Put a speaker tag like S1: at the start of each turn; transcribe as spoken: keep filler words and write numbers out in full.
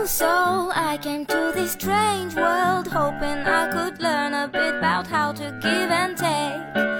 S1: So I came to this strange world, hoping I could learn a bit about how to give and take.